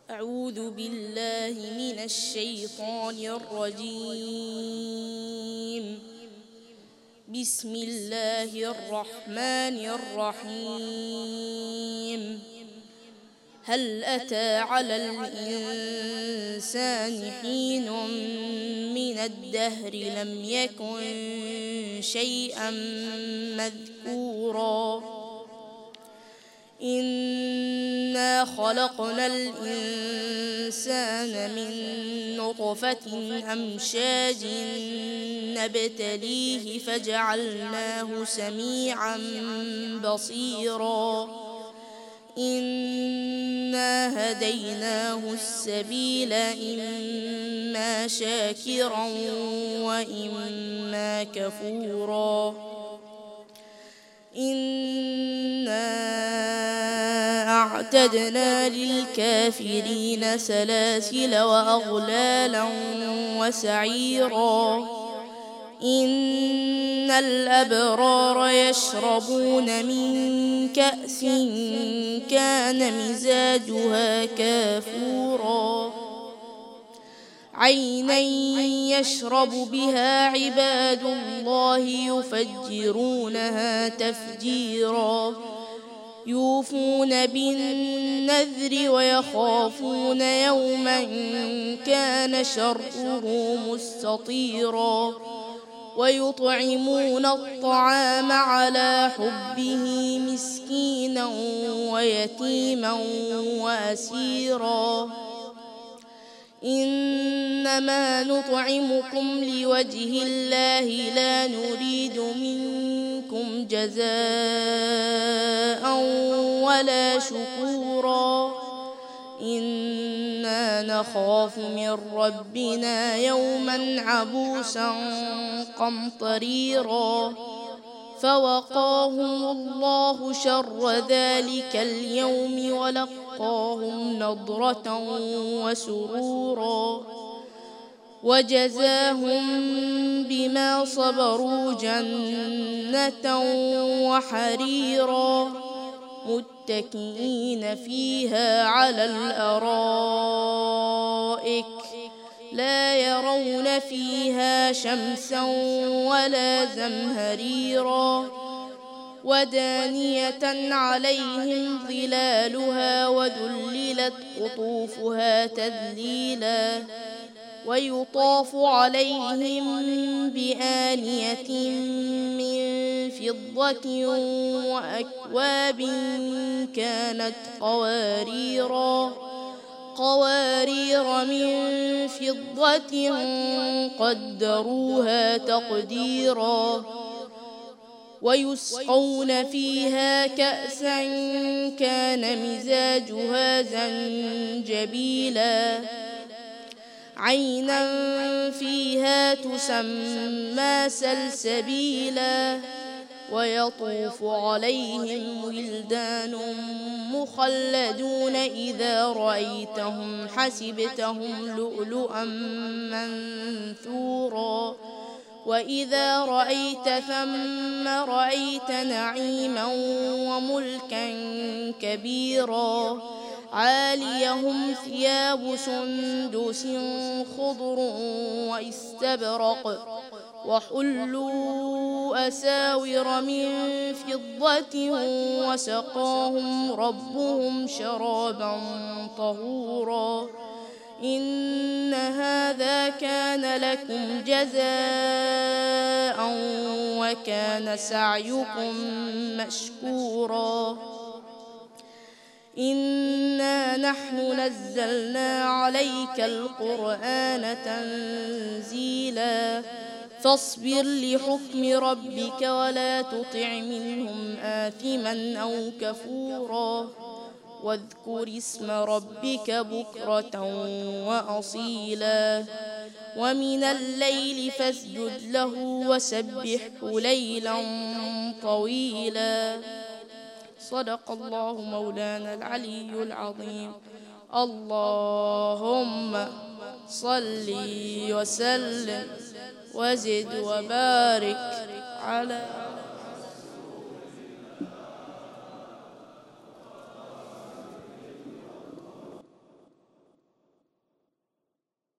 أعوذ بالله من الشيطان الرجيم. بسم الله الرحمن الرحيم. هل أتى على الإنسان حين من الدهر لم يكن شيئا مذكورا إنا خلقنا الإنسان من نطفة أمشاج نبتليه فجعلناه سميعا بصيرا إنا هديناه السبيل إما شاكرا وإما كفورا إنا أعتدنا للكافرين سلاسل وأغلالا وسعيرا إن الأبرار يشربون من كأس كان مزاجها كافورا عينا يشرب بها عباد الله يفجرونها تفجيرا يوفون بالنذر ويخافون يوما كان شره مستطيرا ويطعمون الطعام على حبه مسكينا ويتيما وأسيرا إنما نطعمكم لوجه الله لا نريد منكم جزاء ولا شكورا إنا نخاف من ربنا يوما عبوسا قمطريرا فوقاهم الله شر ذلك اليوم ولقاهم نضرة وسرورا وجزاهم بما صبروا جنة وحريرا متكئين فيها على الأرائك لا يرون فيها شمسا ولا زمهريرا ودانية عليهم ظلالها وذللت قطوفها تذليلا ويطاف عليهم بآنية من فضة وأكواب كانت قوارير من فضة قدروها تقديرا ويسقون فيها كأسا كان مزاجها زنجبيلا عينا فيها تسمى سلسبيلا ويطوف عليهم ولدان مخلدون إذا رأيتهم حسبتهم لؤلؤا منثورا وإذا رأيت ثم رأيت نعيما وملكا كبيرا عاليهم ثياب سندس خضر واستبرق وحلوا أساور من فضة وسقاهم ربهم شرابا طهورا إن هذا كان لكم جزاء وكان سعيكم مشكورا إنا نحن نزلنا عليك القرآن تنزيلا فاصبر لحكم ربك ولا تطع منهم آثما أو كفورا واذكر اسم ربك بكرة وأصيلا ومن الليل فاسجد له وسبحه ليلا طويلا صدق الله مولانا العلي العظيم. اللهم صل وسلم وزد وبارك على